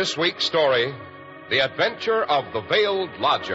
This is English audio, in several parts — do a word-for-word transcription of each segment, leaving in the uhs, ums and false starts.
This week's story, The Adventure of the Veiled Lodger.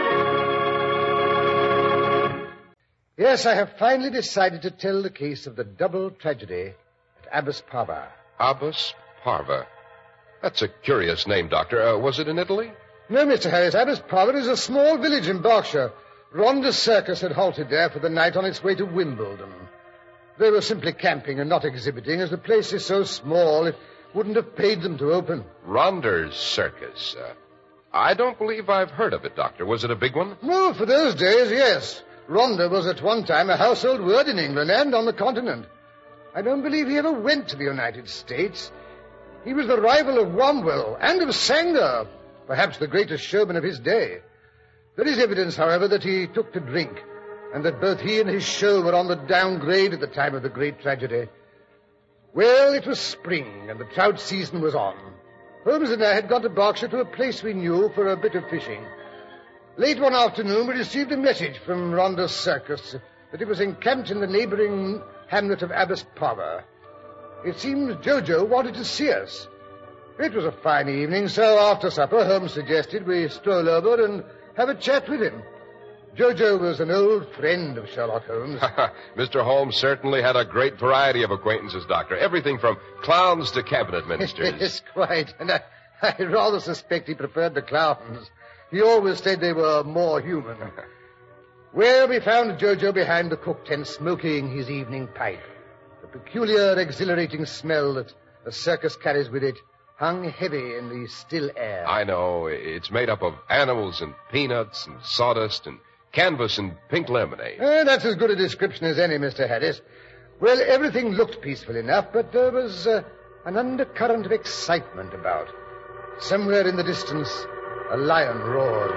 Yes, I have finally decided to tell the case of the double tragedy at Abbas Parva. Abbas Parva. That's a curious name, Doctor. Uh, was it in Italy? No, Mister Harris. Abbas Parva is a small village in Berkshire. Ronda's circus had halted there for the night on its way to Wimbledon. They were simply camping and not exhibiting, as the place is so small it wouldn't have paid them to open. Ronda's circus. Uh, I don't believe I've heard of it, Doctor. Was it a big one? No, for those days, yes. Ronda was at one time a household word in England and on the continent. I don't believe he ever went to the United States. He was the rival of Womwell and of Sanger, perhaps the greatest showman of his day. There is evidence, however, that he took to drink, and that both he and his show were on the downgrade at the time of the great tragedy. Well, it was spring, and the trout season was on. Holmes and I had gone to Berkshire to a place we knew for a bit of fishing. Late one afternoon, we received a message from Ronda's circus that it was encamped in the neighboring hamlet of Abbas Parva. It seems Jojo wanted to see us. It was a fine evening, so after supper, Holmes suggested we stroll over and have a chat with him. Jojo was an old friend of Sherlock Holmes. Mister Holmes certainly had a great variety of acquaintances, Doctor. Everything from clowns to cabinet ministers. Yes, quite. And I, I rather suspect he preferred the clowns. He always said they were more human. Well, we found Jojo behind the cook tent smoking his evening pipe. The peculiar, exhilarating smell that a circus carries with it hung heavy in the still air. I know. It's made up of animals and peanuts and sawdust and canvas and pink lemonade. Uh, that's as good a description as any, Mister Harris. Well, everything looked peaceful enough, but there was uh, an undercurrent of excitement about. Somewhere in the distance, a lion roared.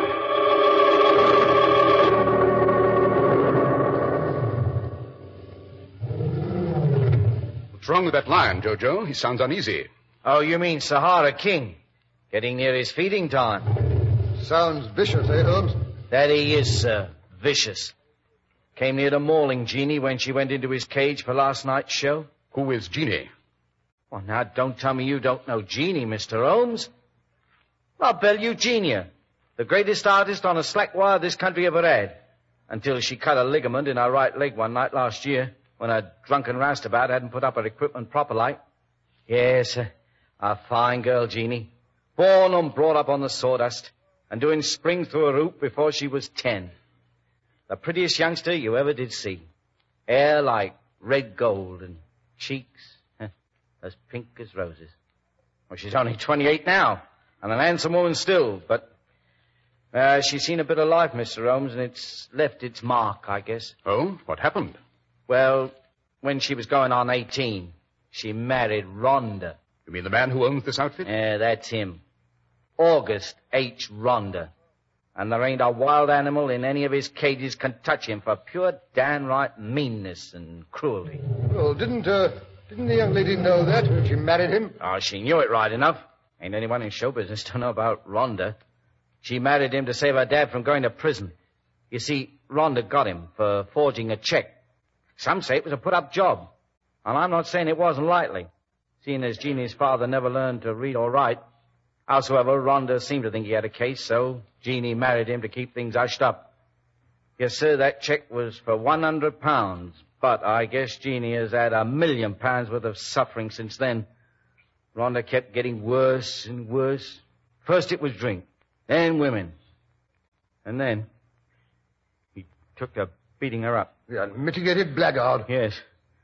What's wrong with that lion, Jojo? He sounds uneasy. Oh, you mean Sahara King? Getting near his feeding time. Sounds vicious, eh, Holmes? That he is, sir. Vicious. Came near to mauling Jeannie when she went into his cage for last night's show. Who is Jeannie? Well, now, don't tell me you don't know Jeannie, Mister Holmes. Well, Belle Eugenia, the greatest artist on a slack wire this country ever had, until she cut a ligament in her right leg one night last year when a drunken roustabout hadn't put up her equipment proper like. Yes, uh, a fine girl, Jeannie. Born and brought up on the sawdust and doing spring through a hoop before she was ten. The prettiest youngster you ever did see. Hair like red gold and cheeks huh, as pink as roses. Well, she's only twenty-eight now and an handsome woman still, but uh, she's seen a bit of life, Mister Holmes, and it's left its mark, I guess. Oh, what happened? Well, when she was going on eighteen, she married Ronda. You mean the man who owns this outfit? Yeah, that's him. August H. Ronda. And there ain't a wild animal in any of his cages can touch him for pure downright meanness and cruelty. Well, didn't, uh, didn't the young lady know that when she married him? Oh, she knew it right enough. Ain't anyone in show business to know about Ronda. She married him to save her dad from going to prison. You see, Ronda got him for forging a check. Some say it was a put-up job. And I'm not saying it wasn't likely, seeing as Jeannie's father never learned to read or write. Howsoever, Ronda seemed to think he had a case, so Jeannie married him to keep things hushed up. Yes, sir, that check was for one hundred pounds, but I guess Jeannie has had a million pounds worth of suffering since then. Ronda kept getting worse and worse. First it was drink, then women. And then he took to beating her up. The unmitigated blackguard. Yes.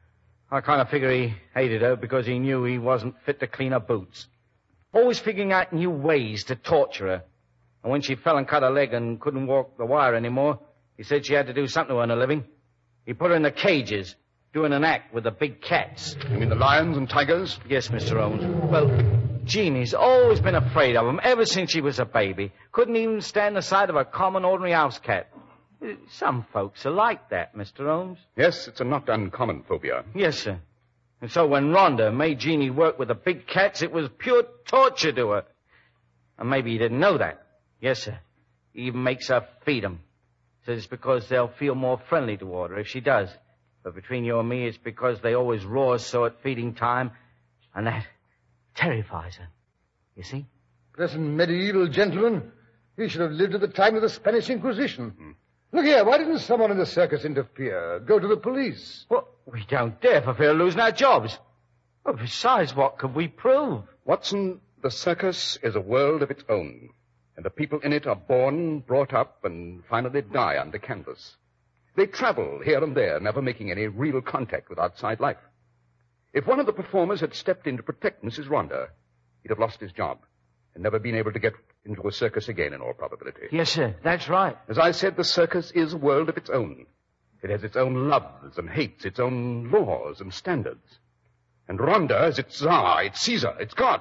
I kind of figure he hated her because he knew he wasn't fit to clean her boots. Always figuring out new ways to torture her. And when she fell and cut her leg and couldn't walk the wire anymore, he said she had to do something to earn a living. He put her in the cages, doing an act with the big cats. You mean the lions and tigers? Yes, Mister Holmes. Well, Jeannie's always been afraid of them ever since she was a baby. Couldn't even stand the sight of a common, ordinary house cat. Some folks are like that, Mister Holmes. Yes, it's a not uncommon phobia. Yes, sir. And so when Ronda made Jeannie work with the big cats, it was pure torture to her. And maybe he didn't know that. Yes, sir. He even makes her feed them. Says it's because they'll feel more friendly toward her if she does. But between you and me, it's because they always roar so at feeding time, and that terrifies her. You see? Pleasant medieval gentleman. He should have lived at the time of the Spanish Inquisition. Mm. Look here, why didn't someone in the circus interfere? Go to the police. Well, we don't dare for fear of losing our jobs. Well, besides, what could we prove? Watson, the circus is a world of its own, and the people in it are born, brought up, and finally die under canvas. They travel here and there, never making any real contact with outside life. If one of the performers had stepped in to protect Missus Rhonda, he'd have lost his job and never been able to get into a circus again, in all probability. Yes, sir, that's right. As I said, the circus is a world of its own. It has its own loves and hates, its own laws and standards. And Rhonda is its Tsar, its Caesar, its God.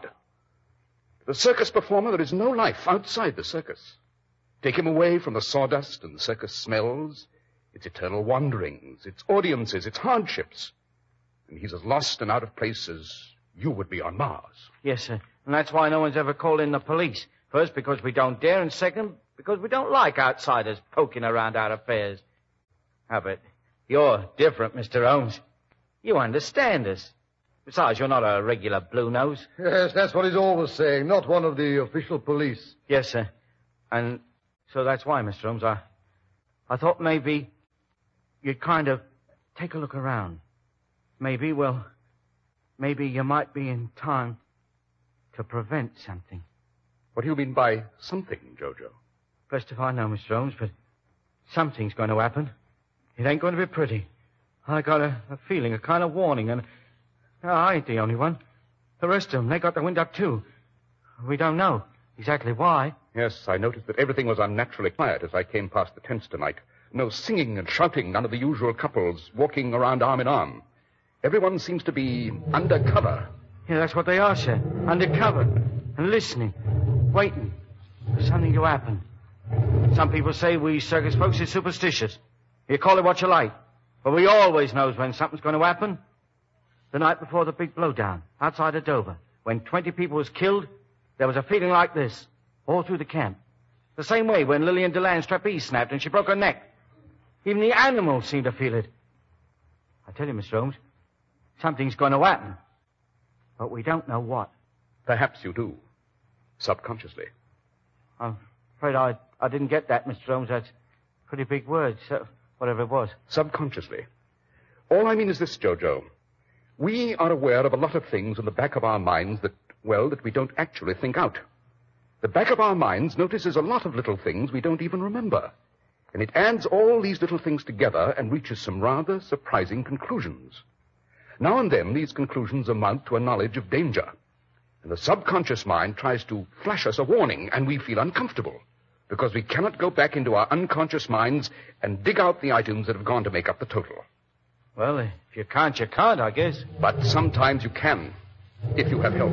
To the circus performer, there is no life outside the circus. Take him away from the sawdust and the circus smells, its eternal wanderings, its audiences, its hardships, and he's as lost and out of place as you would be on Mars. Yes, sir. And that's why no one's ever called in the police. First, because we don't dare, and second, because we don't like outsiders poking around our affairs. Ah, but you're different, Mister Holmes. You understand us. Besides, you're not a regular blue nose. Yes, that's what he's always saying, not one of the official police. Yes, sir. And so that's why, Mister Holmes, I, I thought maybe you'd kind of take a look around. Maybe, well, maybe you might be in time to prevent something. What do you mean by something, Jojo? Best if I know, Mister Holmes, but something's going to happen. It ain't going to be pretty. I got a, a feeling, a kind of warning, and oh, I ain't the only one. The rest of them, they got the wind up, too. We don't know exactly why. Yes, I noticed that everything was unnaturally quiet as I came past the tents tonight. No singing and shouting, none of the usual couples walking around arm in arm. Everyone seems to be under cover. Yeah, that's what they are, sir. Under cover. And listening. Waiting for something to happen. Some people say we circus folks is superstitious. You call it what you like. But we always knows when something's going to happen. The night before the big blowdown, outside of Dover, when twenty people was killed, there was a feeling like this, all through the camp. The same way when Lillian Deland's trapeze snapped and she broke her neck. Even the animals seemed to feel it. I tell you, Mister Holmes, something's going to happen. But we don't know what. Perhaps you do. Subconsciously. I'm afraid I, I didn't get that, Mister Holmes. That's pretty big words, so whatever it was. Subconsciously. All I mean is this, Jojo. We are aware of a lot of things in the back of our minds that, well, that we don't actually think out. The back of our minds notices a lot of little things we don't even remember. And it adds all these little things together and reaches some rather surprising conclusions. Now and then, these conclusions amount to a knowledge of danger. And the subconscious mind tries to flash us a warning, and we feel uncomfortable because we cannot go back into our unconscious minds and dig out the items that have gone to make up the total. Well, if you can't, you can't, I guess. But sometimes you can, if you have help.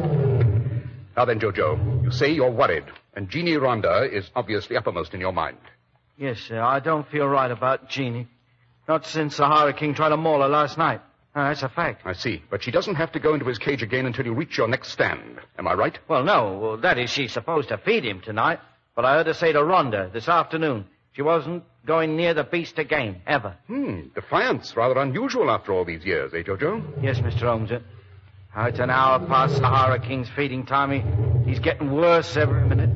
Now then, Jojo, you say you're worried, and Jeannie Rhonda is obviously uppermost in your mind. Yes, sir. I don't feel right about Jeannie. Not since Sahara King tried to maul her last night. No, that's a fact. I see. But she doesn't have to go into his cage again until you reach your next stand. Am I right? Well, no. Well, that is, she's supposed to feed him tonight. But I heard her say to Rhonda this afternoon she wasn't going near the beast again, ever. Hmm. Defiance. Rather unusual after all these years, eh, Jojo? Yes, Mister Holmes. Uh, it's an hour past Sahara King's feeding time. He, he's getting worse every minute.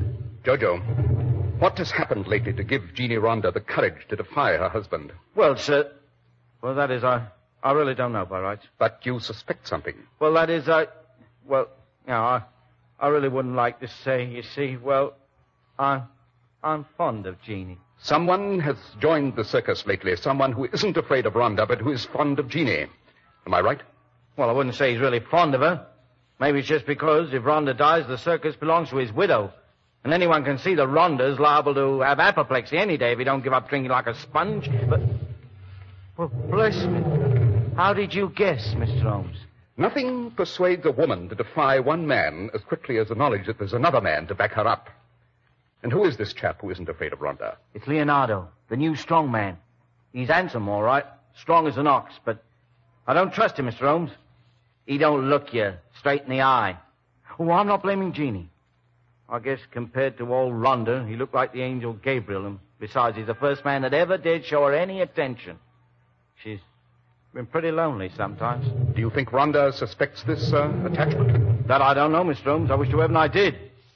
Jojo, what has happened lately to give Jeannie Rhonda the courage to defy her husband? Well, sir... Well, that is, I... I really don't know, by rights. But you suspect something. Well, that is, I... Well, you know, I, I really wouldn't like to say, you see, well, I'm, I'm fond of Jeannie. Someone has joined the circus lately. Someone who isn't afraid of Rhonda, but who is fond of Jeannie. Am I right? Well, I wouldn't say he's really fond of her. Maybe it's just because if Rhonda dies, the circus belongs to his widow. And anyone can see that Rhonda's liable to have apoplexy any day if he don't give up drinking like a sponge. But... Well, bless me. How did you guess, Mister Holmes? Nothing persuades a woman to defy one man as quickly as the knowledge that there's another man to back her up. And who is this chap who isn't afraid of Rhonda? It's Leonardo, the new strong man. He's handsome, all right. Strong as an ox, but I don't trust him, Mister Holmes. He don't look you straight in the eye. Oh, I'm not blaming Jeannie. I guess compared to old Rhonda, he looked like the angel Gabriel, and besides, he's the first man that ever did show her any attention. She's been pretty lonely sometimes. Do you think Rhonda suspects this uh, attachment? That I don't know, Mister Holmes. I wish to heaven I did.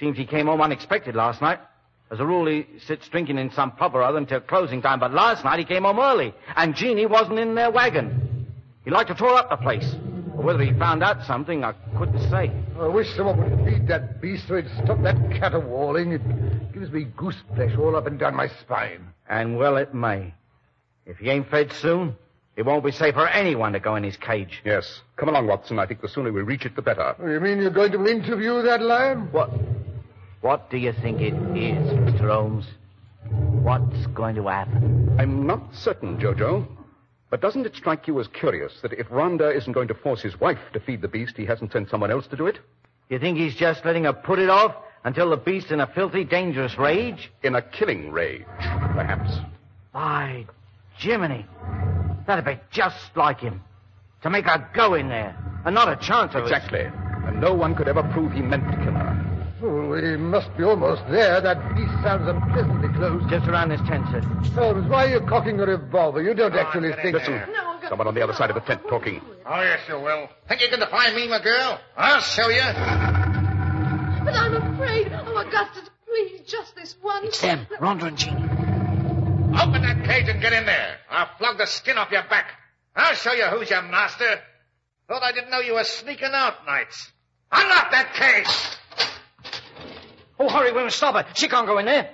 Seems he came home unexpected last night. As a rule, he sits drinking in some pub or other until closing time, but last night he came home early, and Jeannie wasn't in their wagon. He liked to tore up the place. But whether he found out something, I couldn't say. I wish someone would feed that beast so he'd stop that caterwauling. It gives me goose flesh all up and down my spine. And well it may. If he ain't fed soon, it won't be safe for anyone to go in his cage. Yes. Come along, Watson. I think the sooner we reach it, the better. Oh, you mean you're going to interview that lion? What? What do you think it is, Mister Holmes? What's going to happen? I'm not certain, Jojo. But doesn't it strike you as curious that if Rhonda isn't going to force his wife to feed the beast, he hasn't sent someone else to do it? You think he's just letting her put it off until the beast's in a filthy, dangerous rage? In a killing rage, perhaps. By Jiminy. That'd be just like him. To make her go in there. And not a chance of Exactly. It. And no one could ever prove he meant to kill her. Oh, we must be almost there. That beast sounds unpleasantly close. Just around this tent, sir. Holmes, why are you cocking a revolver? You don't actually think... Listen, No, go- someone on the other side of the tent talking. Oh, yes, you will. Think you can defy me, my girl? I'll show you. But I'm afraid. Oh, Augustus, please, just this once. It's them, Rhonda and Jeannie. Open that cage and get in there. I'll flog the skin off your back. I'll show you who's your master. Thought I didn't know you were sneaking out nights. Unlock that cage! Oh, hurry, we must stop her. She can't go in there.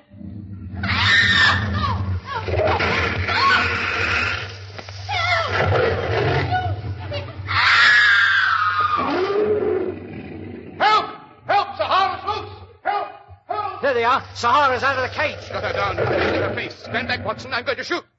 Help! Help! Sahara's loose! Help! Help! There they are. Sahara's out of the cage. Got her down. In her face. Stand back, Watson. I'm going to shoot.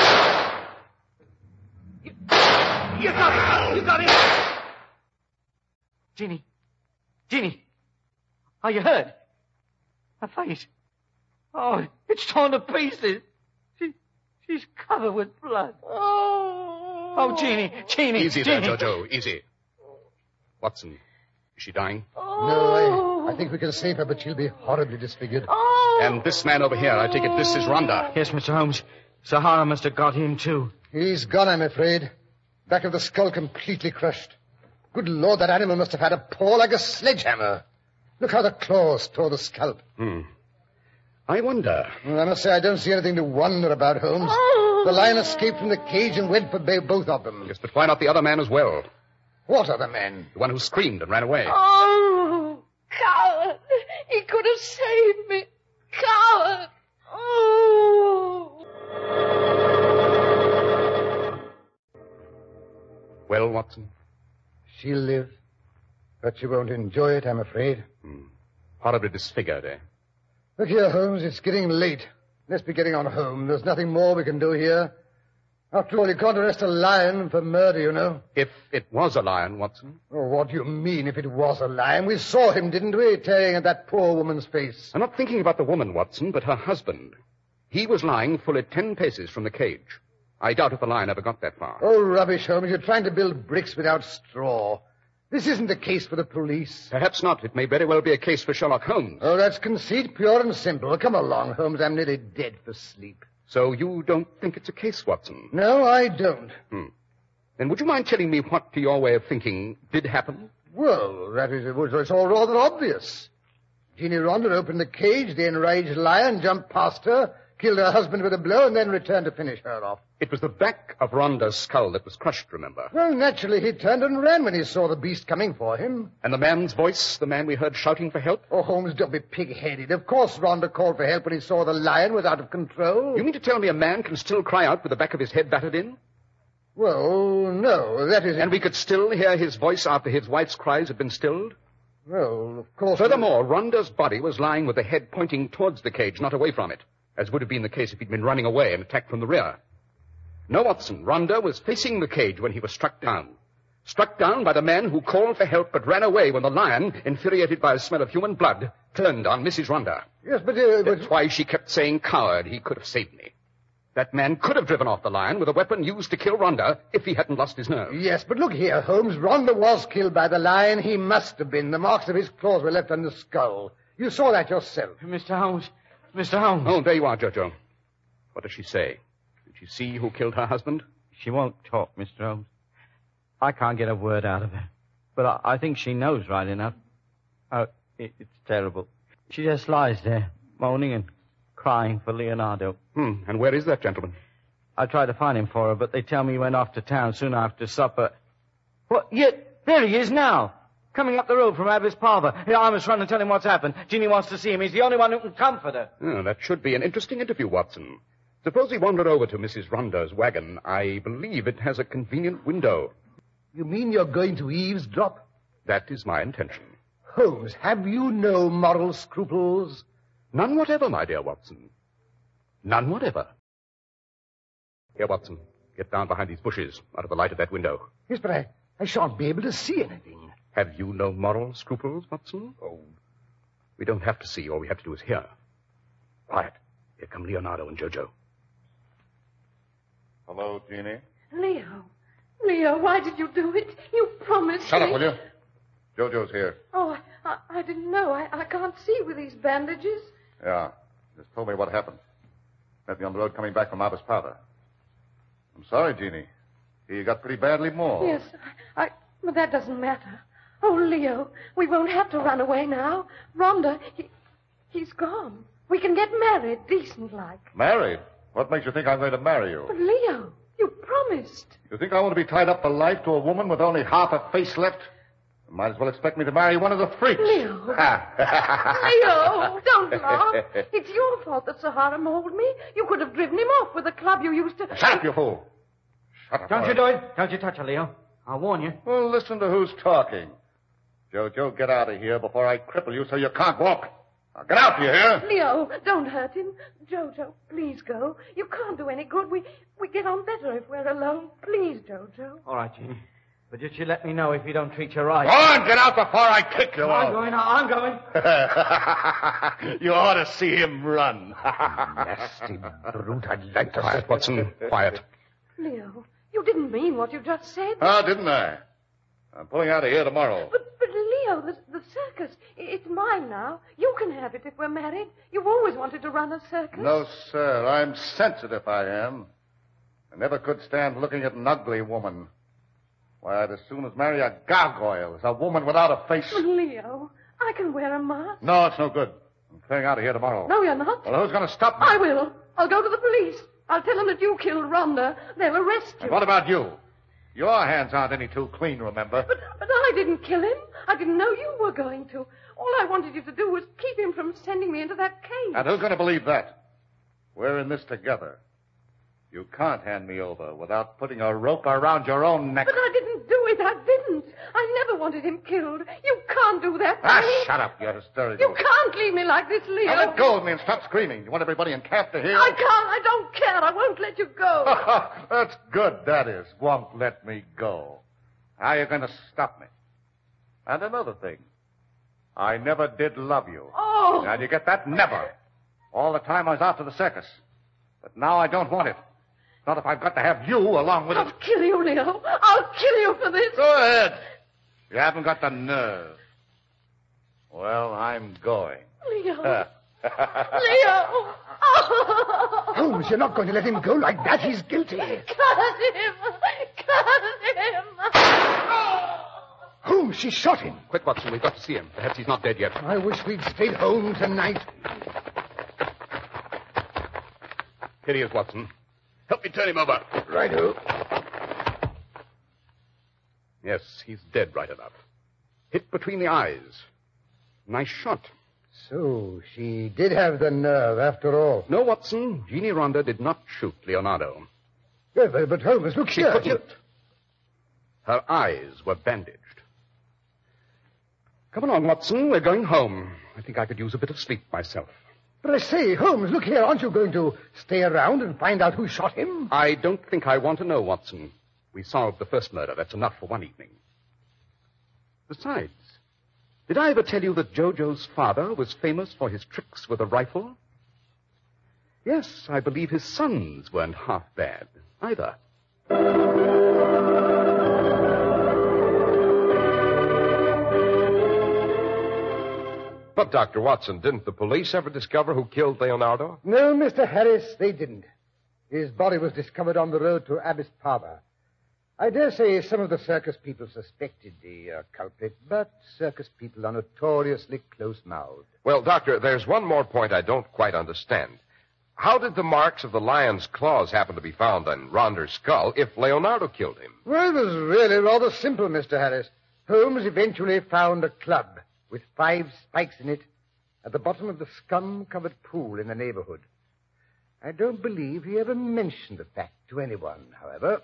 You, you got him. You got him. Jeannie. Jeannie. Are you hurt? Her face. Oh, it's torn to pieces. She, she's covered with blood. Oh, oh, Jeannie, Jeannie, Easy there, Jeannie. Jojo. Easy. Watson, is she dying? No, I, I think we can save her, but she'll be horribly disfigured. Oh. And this man over here, I take it this is Rhonda. Yes, Mister Holmes. Sahara must have got him, too. He's gone, I'm afraid. Back of the skull completely crushed. Good Lord, that animal must have had a paw like a sledgehammer. Look how the claws tore the scalp. Hmm. I wonder. Well, I must say I don't see anything to wonder about, Holmes. Oh. The lion escaped from the cage and went for ba- both of them. Yes, but why not the other man as well? What other men? The one who screamed and ran away. Oh, coward. He could have saved me. Coward. Oh. Well, Watson? She'll live. But she won't enjoy it, I'm afraid. Hmm. Horribly disfigured, eh? Look here, Holmes, it's getting late. Let's be getting on home. There's nothing more we can do here. After all, you can't arrest a lion for murder, you know. If it was a lion, Watson. Oh, what do you mean if it was a lion? We saw him, didn't we, tearing at that poor woman's face. I'm not thinking about the woman, Watson, but her husband. He was lying fully ten paces from the cage. I doubt if the lion ever got that far. Oh, rubbish, Holmes. You're trying to build bricks without straw. This isn't a case for the police. Perhaps not. It may very well be a case for Sherlock Holmes. Oh, that's conceit, pure and simple. Come along, Holmes. I'm nearly dead for sleep. So you don't think it's a case, Watson? No, I don't. Hmm. Then would you mind telling me what, to your way of thinking, did happen? Well, that is, it's all rather obvious. Jeannie Rhonda opened the cage, the enraged lion jumped past her, killed her husband with a blow, and then returned to finish her off. It was the back of Rhonda's skull that was crushed, remember? Well, naturally, he turned and ran when he saw the beast coming for him. And the man's voice, the man we heard shouting for help? Oh, Holmes, don't be pig-headed. Of course Rhonda called for help when he saw the lion was out of control. You mean to tell me a man can still cry out with the back of his head battered in? Well, no, that is... And we could still hear his voice after his wife's cries had been stilled? Well, of course... Furthermore, Rhonda's body was lying with the head pointing towards the cage, not away from it, as would have been the case if he'd been running away and attacked from the rear. No, Watson, Rhonda was facing the cage when he was struck down. Struck down by the man who called for help but ran away when the lion, infuriated by the smell of human blood, turned on Missus Rhonda. Yes, but... Uh, That's but... why she kept saying, coward, he could have saved me. That man could have driven off the lion with a weapon used to kill Rhonda if he hadn't lost his nerve. Yes, but look here, Holmes. Rhonda was killed by the lion. He must have been. The marks of his claws were left on the skull. You saw that yourself. Mister Holmes. Mister Holmes. Oh, there you are, Jojo. What does she say? Did she see who killed her husband? She won't talk, Mister Holmes. I can't get a word out of her. But I, I think she knows right enough. Oh, it, it's terrible. She just lies there, moaning and crying for Leonardo. Hmm. And where is that gentleman? I tried to find him for her, but they tell me he went off to town soon after supper. What? Yeah, there he is now. Coming up the road from Abbess Parva. Yeah, I must run and tell him what's happened. Jeannie wants to see him. He's the only one who can comfort her. Oh, that should be an interesting interview, Watson. Suppose he wandered over to Missus Ronda's wagon. I believe it has a convenient window. You mean you're going to eavesdrop? That is my intention. Holmes, have you no moral scruples? None whatever, my dear Watson. None whatever. Here, Watson, get down behind these bushes, out of the light of that window. Yes, but I, I shan't be able to see anything. Have you no moral scruples, Watson? Oh, we don't have to see. All we have to do is hear. Quiet. Here come Leonardo and Jojo. Hello, Jeannie. Leo. Leo, why did you do it? You promised Shut me. up, will you? Jojo's here. Oh, I, I, I didn't know. I, I can't see with these bandages. Yeah. Just told me what happened. Met me on the road coming back from Abbess Parva. I'm sorry, Jeannie. You got pretty badly mauled. Yes, I, I... But that doesn't matter. Oh, Leo, we won't have to run away now. Rhonda, he, he's gone. We can get married, decent-like. Married? What makes you think I'm going to marry you? But, Leo, you promised. You think I want to be tied up for life to a woman with only half a face left? You might as well expect me to marry one of the freaks. Leo. Leo, don't laugh. It's your fault that Sahara mauled me. You could have driven him off with the club you used to... Shut up, you fool. Shut up. Don't you do it. Don't you touch her, Leo. I'll warn you. Well, listen to who's talking. Jojo, get out of here before I cripple you so you can't walk. Now, get out, do you hear? Leo, don't hurt him. Jojo, please go. You can't do any good. We we get on better if we're alone. Please, Jojo. All right, Jeannie. But just you let me know if you don't treat you right. Go on, get out before I kick you I'm out. going, I'm going. You ought to see him run. Nasty brute. I'd like to... Quiet, Watson. Quiet. Leo, you didn't mean what you just said. Oh, didn't I? I'm pulling out of here tomorrow. But, but Leo, the, the circus, i- it's mine now. You can have it if we're married. You've always wanted to run a circus. No, sir. I'm sensitive, I am. I never could stand looking at an ugly woman. Why, I'd as soon as marry a gargoyle as a woman without a face. But Leo, I can wear a mask. No, it's no good. I'm clearing out of here tomorrow. No, you're not. Well, who's going to stop me? I will. I'll go to the police. I'll tell them that you killed Rhonda. They'll arrest you. And what about you? Your hands aren't any too clean, remember? But, but I didn't kill him. I didn't know you were going to. All I wanted you to do was keep him from sending me into that cage. And who's going to believe that? We're in this together. You can't hand me over without putting a rope around your own neck. But I didn't do it. I didn't. I never wanted him killed. You can't do that. Ah, Leo. shut up. You're hysterical. You can't leave me like this, Leo. Now let go of me and stop screaming. You want everybody in camp to hear? I can't. I don't care. I won't let you go. That's good, that is. Won't let me go. How are you going to stop me? And another thing. I never did love you. Oh. Now, do you get that? Never. All the time I was after the circus. But now I don't want it. Not if I've got to have you along with I'll it. kill you, Leo. I'll kill you for this. Go ahead. You haven't got the nerve. Well, I'm going. Leo. Leo. Oh. Holmes, you're not going to let him go like that. He's guilty. Cut him. Cut him. Holmes, she shot him. Quick, Watson. We've got to see him. Perhaps he's not dead yet. I wish we'd stayed home tonight. Here he is, Watson. Help me turn him over. Righto. Yes, he's dead right enough. Hit between the eyes. Nice shot. So, she did have the nerve after all. No, Watson. Jeannie Ronda did not shoot Leonardo. Yeah, but, but Holmes, look She here. couldn't. Her eyes were bandaged. Come along, Watson. We're going home. I think I could use a bit of sleep myself. But I say, Holmes, look here. Aren't you going to stay around and find out who shot him? I don't think I want to know, Watson. We solved the first murder. That's enough for one evening. Besides, did I ever tell you that Jojo's father was famous for his tricks with a rifle? Yes, I believe his sons weren't half bad either. But, Doctor Watson, didn't the police ever discover who killed Leonardo? No, Mister Harris, they didn't. His body was discovered on the road to Abbess Parva. I dare say some of the circus people suspected the uh, culprit, but circus people are notoriously close-mouthed. Well, Doctor, there's one more point I don't quite understand. How did the marks of the lion's claws happen to be found on Ronder's skull if Leonardo killed him? Well, it was really rather simple, Mister Harris. Holmes eventually found a club with five spikes in it at the bottom of the scum-covered pool in the neighborhood. I don't believe he ever mentioned the fact to anyone, however.